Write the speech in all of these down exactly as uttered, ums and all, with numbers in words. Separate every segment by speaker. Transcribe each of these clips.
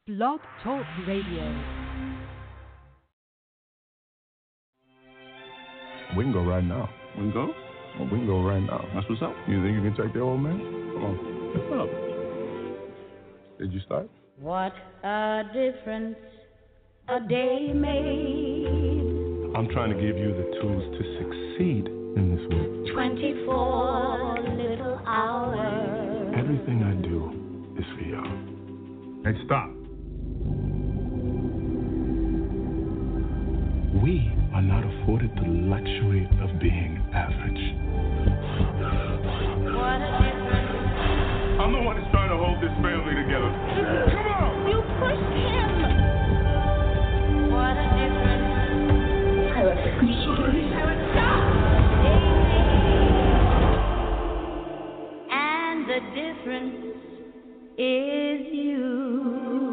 Speaker 1: Blog Talk Radio.
Speaker 2: We can go right now.
Speaker 3: We can go?
Speaker 2: Well, we can go right now.
Speaker 3: That's what's up.
Speaker 2: You think you can take the old man? Come on.
Speaker 3: What's up?
Speaker 2: Did you start?
Speaker 4: What a difference a day made.
Speaker 2: I'm trying to give you the tools to succeed in this world.
Speaker 4: twenty-four little hours.
Speaker 2: Everything I do is for you. Hey, stop. We are not afforded the luxury of being average.
Speaker 4: What a difference.
Speaker 2: I'm the one that's trying to hold this family together. Come on!
Speaker 4: You pushed him. What a difference. I would appreciate it. I would stop. And the difference is you.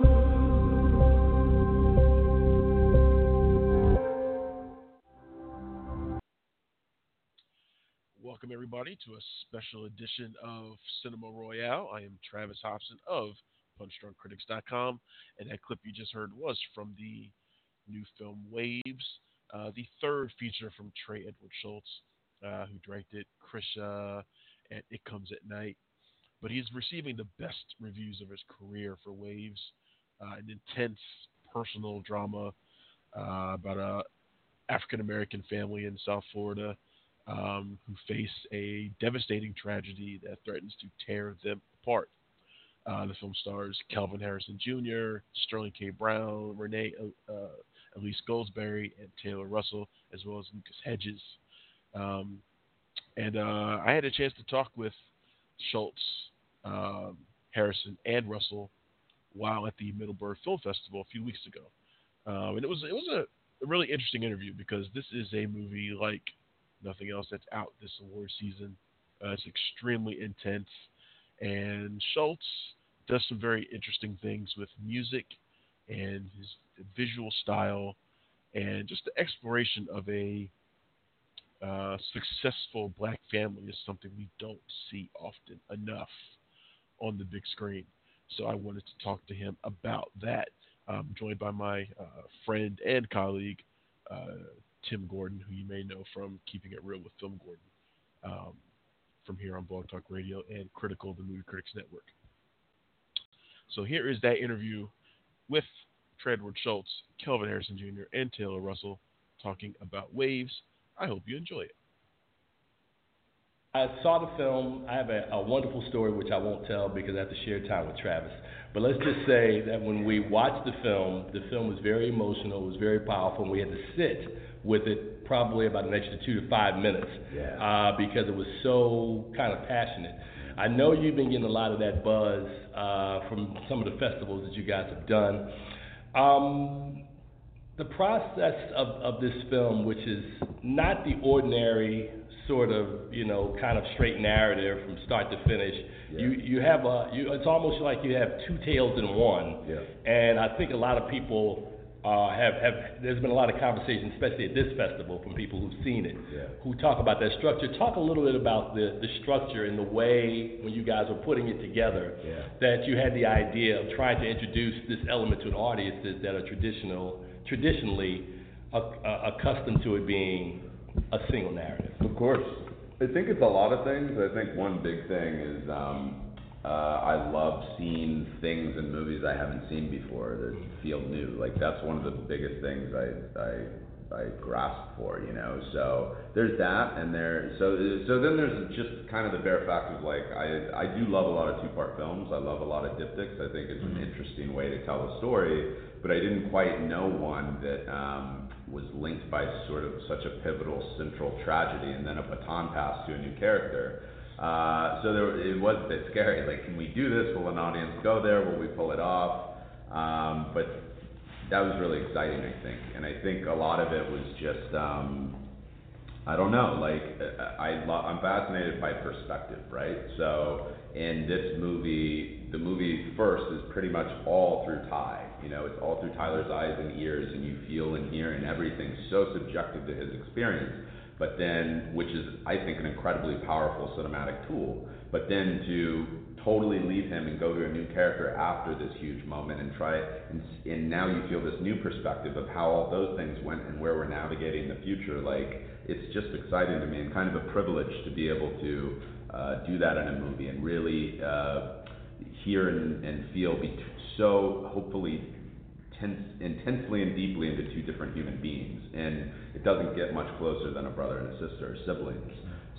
Speaker 5: Welcome, everybody, to a special edition of Cinema Royale. I am Travis Hobson of Punch Drunk Critics dot com, and that clip you just heard was from the new film Waves, uh, the third feature from Trey Edward Shults, uh, who directed Krisha and It Comes at Night. But he's receiving the best reviews of his career for Waves, uh, an intense personal drama uh, about a African-American family in South Florida Um, who face a devastating tragedy that threatens to tear them apart. Uh, the film stars Kelvin Harrison Junior, Sterling K. Brown, Renee uh, Elise Goldsberry, and Taylor Russell, as well as Lucas Hedges. Um, and uh, I had a chance to talk with Shults, um, Harrison, and Russell while at the Middleburg Film Festival a few weeks ago. Um, and it was it was a, a really interesting interview because this is a movie like nothing else that's out this award season. Uh, it's extremely intense, and Shults does some very interesting things with music and his visual style, and just the exploration of a uh, successful black family is something we don't see often enough on the big screen. So I wanted to talk to him about that. I'm joined by my uh, friend and colleague, uh, Tim Gordon, who you may know from Keeping It Real with Film Gordon, um, from here on Blog Talk Radio and Critical, the Movie Critics Network. So here is that interview with Trey Edward Shults, Kelvin Harrison Junior, and Taylor Russell talking about Waves. I hope you enjoy it.
Speaker 6: I saw the film. I have a, a wonderful story, which I won't tell because I have to share time with Travis. But let's just say that when we watched the film, the film was very emotional, it was very powerful, and we had to sit with it probably about an extra two to five minutes yeah. uh, because it was so kind of passionate. I know you've been getting a lot of that buzz uh, from some of the festivals that you guys have done. Um, the process of, of this film, which is not the ordinary sort of, you know, kind of straight narrative from start to finish. Yeah. You you have a, you, it's almost like you have two tales in one. Yeah. And I think a lot of people uh, have, have, there's been a lot of conversation, especially at this festival, from people who've seen it, yeah. who talk about that structure. Talk a little bit about the, the structure and the way, when you guys were putting it together, yeah. that you had the idea of trying to introduce this element to an audience that are traditional, traditionally uh, uh, accustomed to it being a single narrative.
Speaker 7: Of course. I think it's a lot of things. I think one big thing is um, uh, I love seeing things in movies I haven't seen before that feel new. Like that's one of the biggest things I I, I grasp for, you know. So there's that, and there. So so then there's just kind of the bare fact of like I I do love a lot of two-part films. I love a lot of diptychs. I think it's an interesting way to tell a story, but I didn't quite know one that. Um, was linked by sort of such a pivotal central tragedy and then a baton pass to a new character. Uh, so there, it was a bit scary. Like, can we do this? Will an audience go there? Will we pull it off? Um, but that was really exciting, I think. And I think a lot of it was just, um, I don't know, like, I, lo- I'm fascinated by perspective, right? So in this movie, the movie first is pretty much all through Ty. You know, it's all through Tyler's eyes and ears, and you feel and hear, and everything's so subjective to his experience. But then, which is, I think, an incredibly powerful cinematic tool. But then to totally leave him and go to a new character after this huge moment and try it, and, and now you feel this new perspective of how all those things went and where we're navigating the future. Like, it's just exciting to me and kind of a privilege to be able to uh, do that in a movie and really uh, hear and, and feel be so hopefully tense, intensely and deeply into two different human beings. And it doesn't get much closer than a brother and a sister or siblings.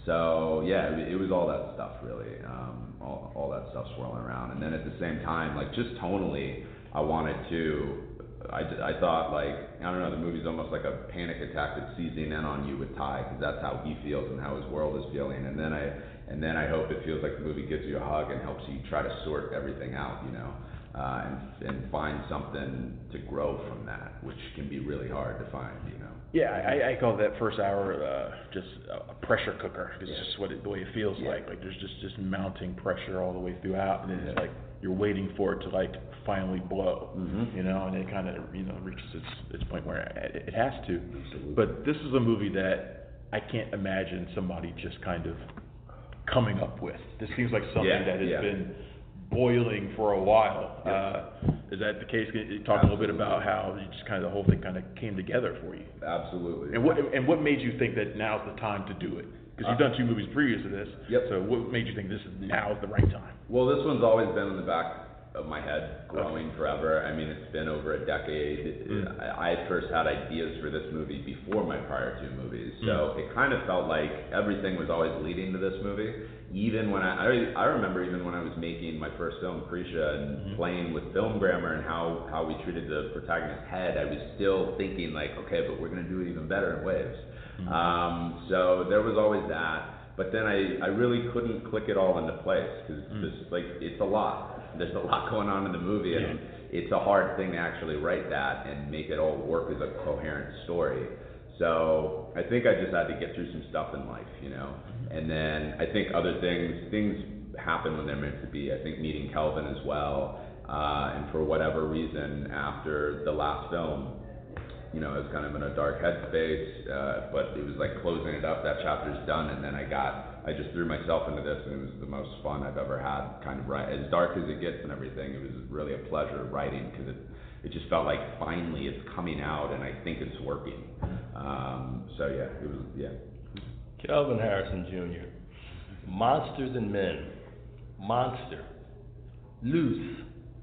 Speaker 7: So yeah, it, it was all that stuff really, um, all, all that stuff swirling around. And then at the same time, like just tonally, I wanted to, I, I thought like, I don't know, the movie's almost like a panic attack that's seizing in on you with Ty, because that's how he feels and how his world is feeling. And then I, and then I hope it feels like the movie gives you a hug and helps you try to sort everything out, you know, uh, and, and find something to grow from that, which can be really hard to find, you know.
Speaker 3: Yeah, I, I call that first hour uh, just a pressure cooker. It's
Speaker 7: Yeah.
Speaker 3: just what it, the way it feels
Speaker 7: Yeah.
Speaker 3: like. Like there's just just mounting pressure all the way throughout, and then it's
Speaker 7: Yeah.
Speaker 3: like you're waiting for it to like finally blow,
Speaker 7: Mhm.
Speaker 3: you know, and it kind of you know reaches its its point where it, it has to.
Speaker 7: Absolutely.
Speaker 3: But this is a movie that I can't imagine somebody just kind of coming up with. This seems like something
Speaker 7: Yeah,
Speaker 3: that has
Speaker 7: yeah.
Speaker 3: been boiling for a while.
Speaker 7: Yeah.
Speaker 3: Uh, is that the case? Can you talk a little bit about how you just kind of the whole thing kind of came together for you?
Speaker 7: Absolutely.
Speaker 3: And what and what made you think that now's the time to do it? Because you've
Speaker 7: Uh,
Speaker 3: done two movies previous to this.
Speaker 7: Yep.
Speaker 3: So what made you think this is now is the right time?
Speaker 7: Well, this one's always been in the back of my head, growing forever. I mean, it's been over a decade.
Speaker 3: Mm.
Speaker 7: I, I first had ideas for this movie before my prior two movies, so it kind of felt like everything was always leading to this movie. Even when I, I, I remember even when I was making my first film, Carisha, and
Speaker 3: Mhm.
Speaker 7: playing with film grammar and how, how we treated the protagonist's head, I was still thinking like, okay, but we're gonna do it even better in Waves.
Speaker 3: Mhm.
Speaker 7: Um, so there was always that. But then I, I really couldn't click it all into place because
Speaker 3: Mm.
Speaker 7: this like it's a lot. There's a lot going on in the movie, and
Speaker 3: Yeah.
Speaker 7: it's a hard thing to actually write that and make it all work as a coherent story. So I think I just had to get through some stuff in life, you know. And then I think other things things happen when they're meant to be. I think meeting Kelvin as well, uh, and for whatever reason, after the last film, you know, I was kind of in a dark headspace, uh, but it was like closing it up. That chapter's done, and then I got, I just threw myself into this, and it was the most fun I've ever had. Kind of right, as dark as it gets and everything, it was really a pleasure writing because it, it just felt like finally it's coming out, and I think it's working. Um, so yeah, it was yeah.
Speaker 6: Kelvin Harrison Junior Monsters and Men, Monster, Loose,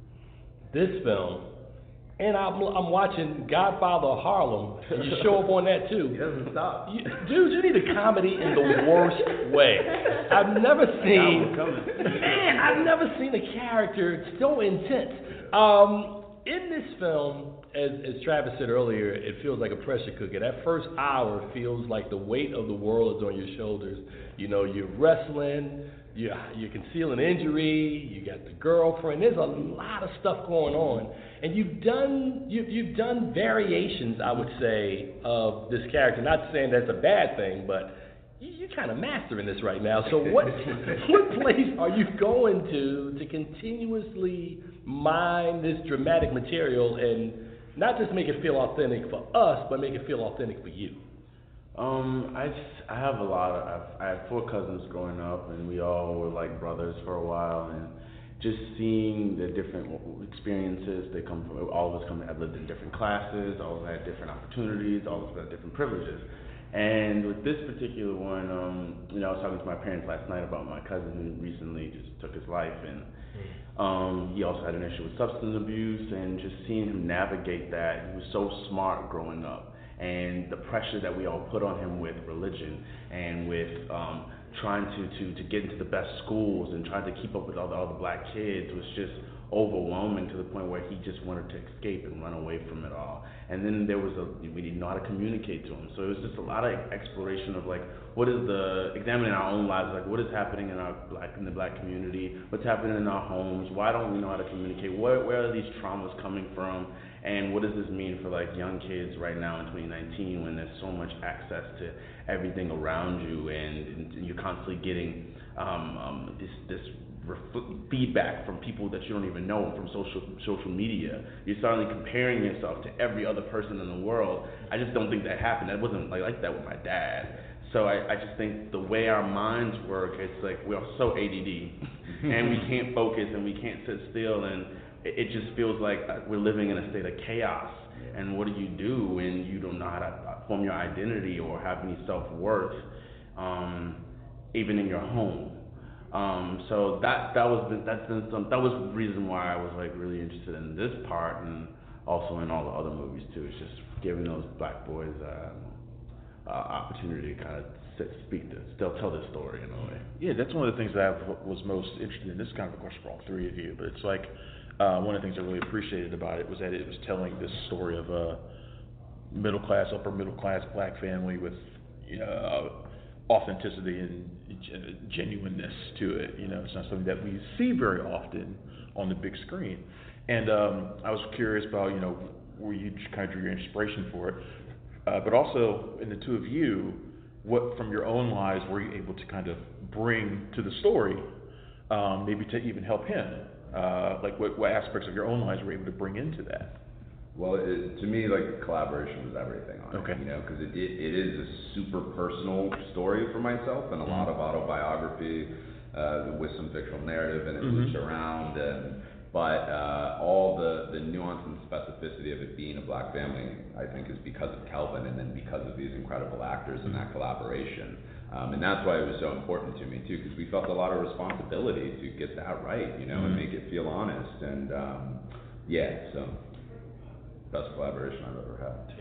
Speaker 6: this film, and I'm, I'm watching Godfather of Harlem, and you show up on that
Speaker 7: He
Speaker 6: too.
Speaker 7: doesn't stop.
Speaker 6: You, dude, you need a comedy in the worst way. I've never seen, man, I've never seen a character so intense. Um, in this film, as, as Travis said earlier, it feels like a pressure cooker. That first hour feels like the weight of the world is on your shoulders. You know, you're wrestling, you're, you're concealing injury, you got the girlfriend. There's a lot of stuff going on. And you've done you, you've done variations, I would say, of this character. Not saying that's a bad thing, but you, you're kind of mastering this right now. So what what place are you going to to continuously mine this dramatic material and not just make it feel authentic for us, but make it feel authentic for you?
Speaker 8: Um, I just, I have a lot of, I've, I have four cousins growing up, and we all were like brothers for a while, and just seeing the different experiences they come from, all of us come, have lived in different classes, all of us had different opportunities, all of us had different privileges. And with this particular one, um, you know, I was talking to my parents last night about my cousin who recently just took his life, and um, he also had an issue with substance abuse, and just seeing him navigate that, he was so smart growing up. And the pressure that we all put on him with religion and with um, trying to, to, to get into the best schools and trying to keep up with all the other black kids was just overwhelming to the point where he just wanted to escape and run away from it all. And then there was a, we didn't know how to communicate to him. So it was just a lot of exploration of like, what is the, examining our own lives, like what is happening in our black, in the black community, what's happening in our homes, why don't we know how to communicate, where, where are these traumas coming from, and what does this mean for like young kids right now in twenty nineteen when there's so much access to everything around you, and, and you're constantly getting um, um, this, this ref- feedback from people that you don't even know from social social media. You're suddenly comparing yourself to every other person in the world. I just don't think that happened. That wasn't like, like that with my dad. So I, I just think the way our minds work, it's like we're so A D D, and we can't focus and we can't sit still, and it, it just feels like we're living in a state of chaos. And what do you do when you don't know how to form your identity or have any self-worth, um, even in your home? Um, so that that was the, that's been some that was the reason why I was like really interested in this part, and also in all the other movies too. It's just giving those black boys uh, uh, opportunity to kind of sit, speak this, they'll tell this story in a way.
Speaker 3: Yeah, that's one of the things that I was most interested in. This is kind of a question for all three of you, but it's like uh, one of the things I really appreciated about it was that it was telling this story of a middle class, upper middle class black family with, you know, authenticity and genuineness to it. You know, it's not something that we see very often on the big screen. And um, I was curious about, you know, where you kind of drew your inspiration for it, uh, but also in the two of you, what from your own lives were you able to kind of bring to the story, um, maybe to even help him? Uh, like what, what aspects of your own lives were you able to bring into that?
Speaker 7: Well, it, to me, like, collaboration was everything on
Speaker 3: okay.
Speaker 7: it, you know, because it, it, it is a super personal story for myself, and a mm-hmm. lot of autobiography uh, with some fictional narrative, and it mm-hmm. loops around, and but uh, all the, the nuance and specificity of it being a black family, I think, is because of Kelvin, and then because of these incredible actors and that collaboration. Um, and that's why it was so important to me, too, because we felt a lot of responsibility to get that right, you know, mm-hmm. and make it feel honest. And, um, yeah, so best collaboration I've ever had.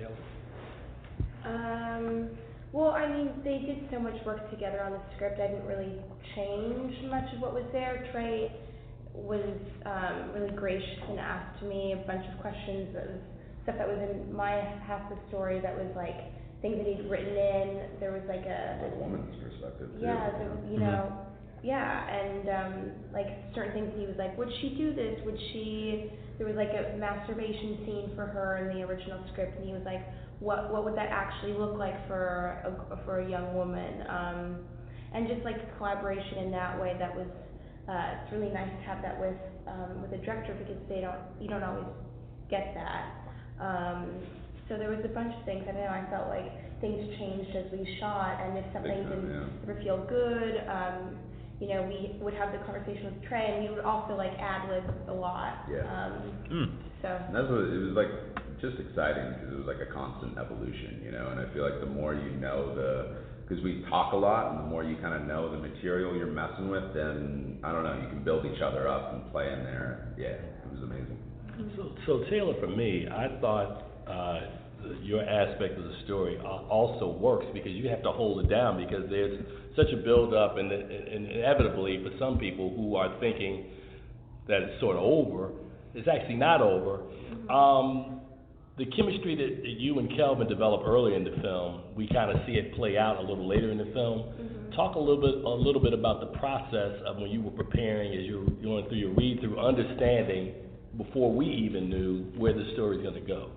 Speaker 9: Taylor? Um, well, I mean, they did so much work together on the script. I didn't really change much of what was there. Trey was um, really gracious and asked me a bunch of questions of stuff that was in my half the story that was like things that he'd written in. There was like a...
Speaker 7: A woman's perspective, too.
Speaker 9: Yeah, there was, you know, mm-hmm. yeah, and um, like certain things he was like, would she do this? Would she... There was like a masturbation scene for her in the original script, and he was like, what what would that actually look like for a, for a young woman? Um, and just like collaboration in that way, that was... Uh, it's really nice to have that with um, with a director, because they don't you don't always get that. Um, so there was a bunch of things. I don't know. I felt like things changed as we shot, and if something
Speaker 7: so,
Speaker 9: didn't
Speaker 7: yeah.
Speaker 9: ever feel good, um, you know, we would have the conversation with Trey, and we would also like ad lib a lot.
Speaker 7: Yeah.
Speaker 9: Um,
Speaker 3: mm.
Speaker 9: So.
Speaker 7: And that's what it was like. Just exciting, because it was like a constant evolution, you know. And I feel like the more you know the because we talk a lot, and the more you kind of know the material you're messing with, then, I don't know, you can build each other up and play in there. Yeah, it was amazing.
Speaker 6: So, so Taylor, for me, I thought uh, your aspect of the story also works, because you have to hold it down, because there's such a build-up, and, and inevitably, for some people who are thinking that it's sort of over, it's actually not over. Um, The chemistry that, that you and Kelvin develop earlier in the film, we kind of see it play out a little later in the film. Mm-hmm. Talk a little bit, a little bit about the process of when you were preparing, as you were going through your read-through, understanding before we even knew where the story's going to go.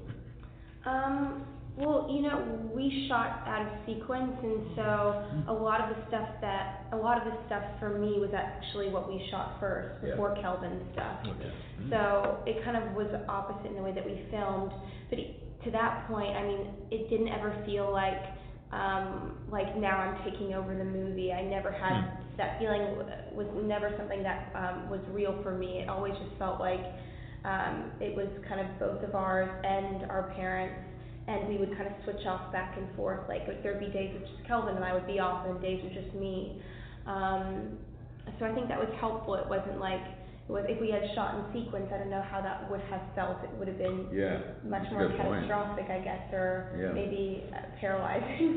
Speaker 9: Um. Well, you know, we shot out of sequence, and so a lot of the stuff that a lot of the stuff for me was actually what we shot first before yeah. Kelvin's stuff.
Speaker 6: Okay. Mm-hmm.
Speaker 9: So it kind of was opposite in the way that we filmed. But to that point, I mean, it didn't ever feel like um, like now I'm taking over the movie. I never had mm. that feeling. Was never something that um, was real for me. It always just felt like um, it was kind of both of ours and our parents. And we would kind of switch off back and forth. Like, there'd be days with just Kelvin, and I would be off, and days with just me. Um, so I think that was helpful. It wasn't like, it was, if we had shot in sequence, I don't know how that would have felt. It would have been
Speaker 7: yeah,
Speaker 9: much more catastrophic, point. I guess, or
Speaker 7: yeah.
Speaker 9: maybe uh, paralyzing,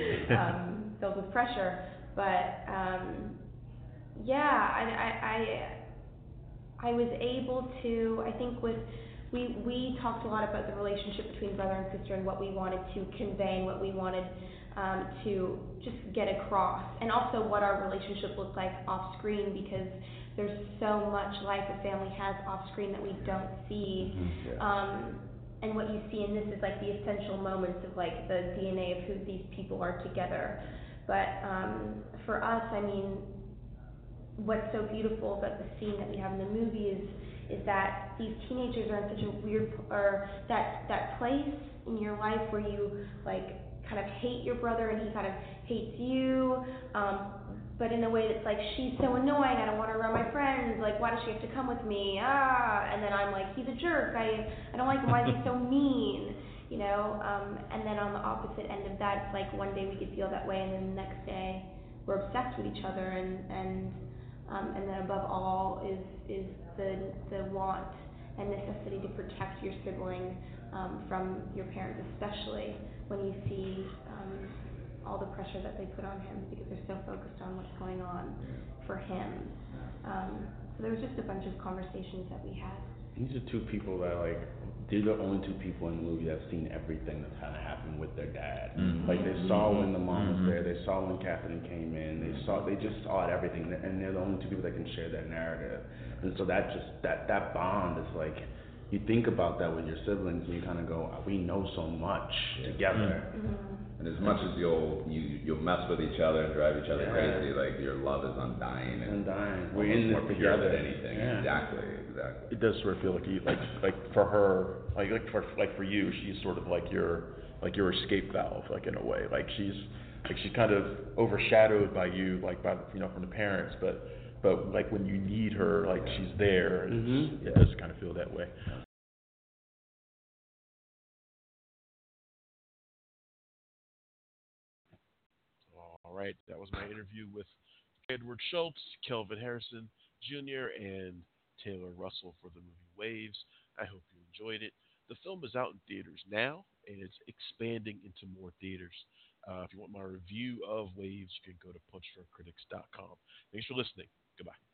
Speaker 9: um, filled with pressure. But um, yeah, I, I, I, I was able to, I think with, We we talked a lot about the relationship between brother and sister and what we wanted to convey and what we wanted um, to just get across, and also what our relationship looked like off screen, because there's so much life a family has off screen that we don't see.
Speaker 7: Mm-hmm. Yeah.
Speaker 9: Um, and what you see in this is like the essential moments of like the D N A of who these people are together. But um, for us, I mean, what's so beautiful about the scene that we have in the movie is is that these teenagers are in such a weird, or that that place in your life where you like kind of hate your brother and he kind of hates you, um, but in a way that's like, she's so annoying, I don't want her around my friends, like, why does she have to come with me, ah, and then I'm like, he's a jerk, I, I don't like him, why is he so mean, you know, um, and then on the opposite end of that, it's like one day we could feel that way, and then the next day we're obsessed with each other, and, and, um, and then above all is, is the, the want and necessity to protect your sibling um, from your parents, especially when you see um, all the pressure that they put on him because they're so focused on what's going on for him. Um, so there was just a bunch of conversations that we had.
Speaker 8: These are two people that, like, they're the only two people in the movie that have seen everything that's kind of happened with their dad. Mm-hmm. Like, they saw when the mom mm-hmm. was there, they saw when Catherine came in, they saw, they just saw it, everything, and they're the only two people that can share that narrative. And so that just, that, that bond is like, you think about that with your siblings, and you kind of go, we know so much yeah. together.
Speaker 9: Mm-hmm.
Speaker 7: And as much as you'll you you'll mess with each other and drive each other
Speaker 8: yeah.
Speaker 7: crazy, like your love is undying and
Speaker 8: undying. We're in
Speaker 7: more
Speaker 8: this
Speaker 7: pure
Speaker 8: together.
Speaker 7: than anything.
Speaker 8: Yeah.
Speaker 7: Exactly, exactly.
Speaker 3: It does sort of feel like you, like like for her, like like for like for you, she's sort of like your like your escape valve, like in a way. Like she's like she's kind of overshadowed by you, like by you know from the parents, but. But like when you need her, like she's there. Mm-hmm. It does kind of feel that way.
Speaker 5: All right, that was my interview with Edward Schultz, Kelvin Harrison Junior, and Taylor Russell for the movie Waves. I hope you enjoyed it. The film is out in theaters now, and it's expanding into more theaters. Uh, if you want my review of Waves, you can go to punch drunk critics dot com. Thanks for listening. Goodbye.